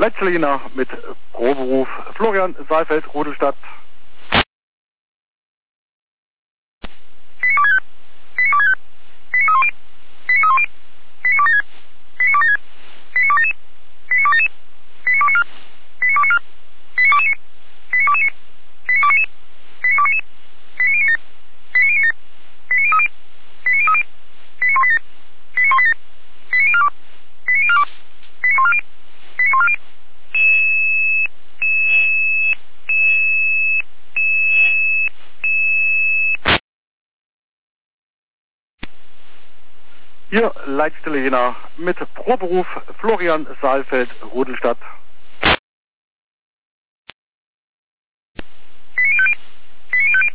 Leitzeliner mit Proberuf Florian Saalfeld, Rudolstadt. Hier Leitstelle Jena mit Proberuf Florian Saalfeld, Rudolstadt.